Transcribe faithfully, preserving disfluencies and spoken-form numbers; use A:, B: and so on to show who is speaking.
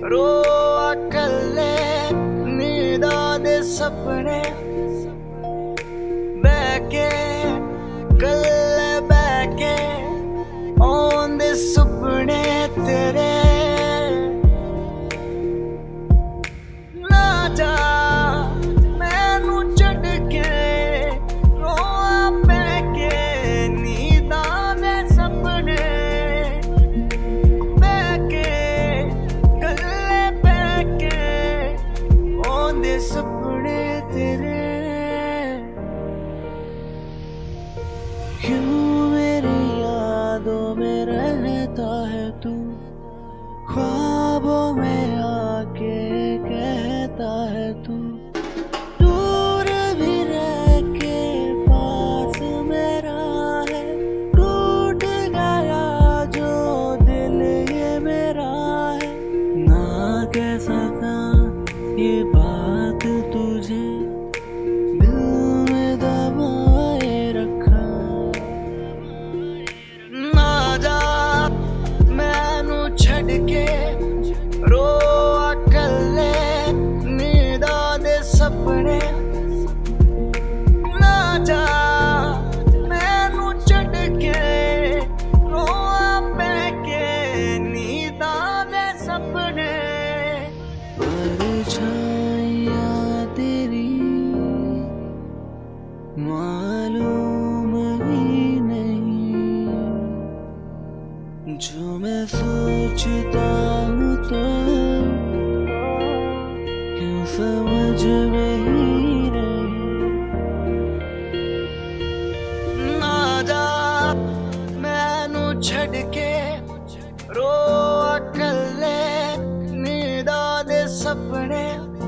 A: रो अकले नींदा दे सपने बैके कल्ले बैके औंदे सुपने तेरे ना जा मैनू छड़ के रोआ बैके नींदा दे सपने सपने तेरे क्यों मेरी यादों में रहता है तू ख्वाबों में आके कहता है तू दूर भी रह के पास मेरा है टूट गया जो दिल ये मेरा है ना कह सका ये बात तुझे दिल में दबाए रखा ना जा मैनू छड़ के रो अकले नींदा दे सपने ना जा मैनू छड़ के रोआ बैके नींदा दे सपने परछाइयाँ तेरी मालूम ही नहीं जो मैं सोचता हूँ तो क्यों समझ में ही नहीं ना जा मैनू छड़ के रो अकले नींदा दे सपने